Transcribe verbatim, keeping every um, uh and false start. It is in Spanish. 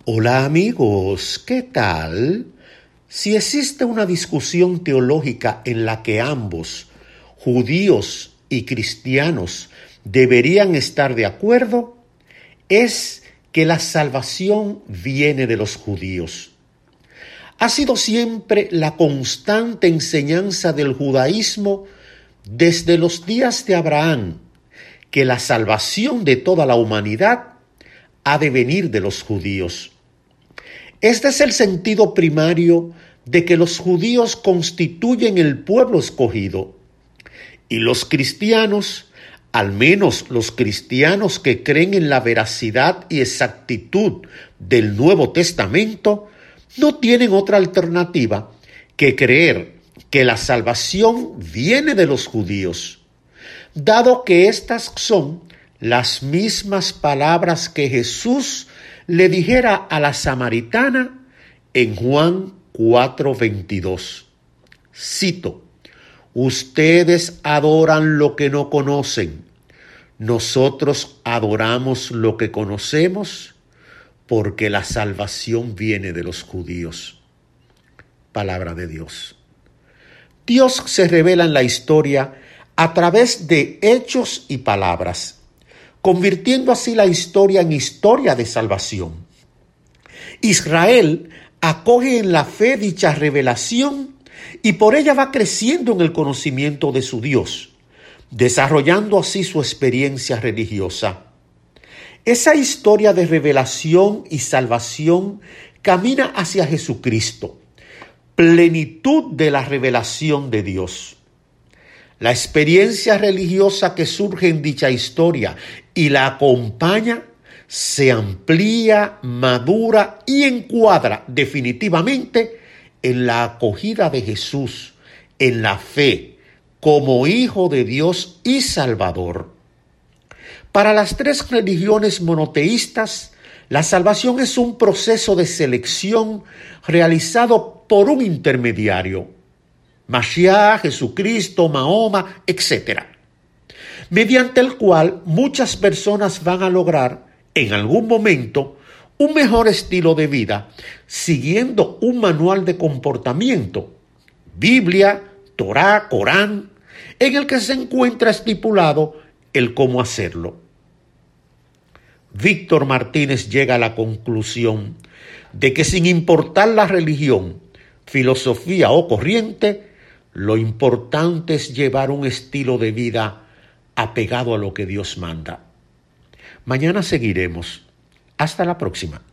Hola amigos, ¿qué tal? Si existe una discusión teológica en la que ambos, judíos y cristianos, deberían estar de acuerdo, es que la salvación viene de los judíos. Ha sido siempre la constante enseñanza del judaísmo desde los días de Abraham, que la salvación de toda la humanidad ha de venir de los judíos. Este es el sentido primario de que los judíos constituyen el pueblo escogido y los cristianos, al menos los cristianos que creen en la veracidad y exactitud del Nuevo Testamento, no tienen otra alternativa que creer que la salvación viene de los judíos, dado que estas son las mismas palabras que Jesús le dijera a la samaritana en Juan cuatro veintidós. Cito: ustedes adoran lo que no conocen, nosotros adoramos lo que conocemos, porque la salvación viene de los judíos. Palabra de Dios. Dios se revela en la historia a través de hechos y palabras, convirtiendo así la historia en historia de salvación. Israel acoge en la fe dicha revelación y por ella va creciendo en el conocimiento de su Dios, desarrollando así su experiencia religiosa. Esa historia de revelación y salvación camina hacia Jesucristo, plenitud de la revelación de Dios. La experiencia religiosa que surge en dicha historia y la acompaña se amplía, madura y encuadra definitivamente en la acogida de Jesús, en la fe, como Hijo de Dios y Salvador. Para las tres religiones monoteístas, la salvación es un proceso de selección realizado por un intermediario, Mashiach, Jesucristo, Mahoma, etcétera, mediante el cual muchas personas van a lograr en algún momento un mejor estilo de vida, siguiendo un manual de comportamiento, Biblia, Torá, Corán, en el que se encuentra estipulado el cómo hacerlo. Víctor Martínez llega a la conclusión de que sin importar la religión, filosofía o corriente, lo importante es llevar un estilo de vida apegado a lo que Dios manda. Mañana seguiremos. Hasta la próxima.